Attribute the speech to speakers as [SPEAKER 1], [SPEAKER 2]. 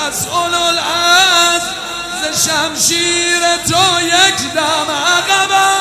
[SPEAKER 1] از اولوالعزم ز شمشیر تو یک دم عقبم.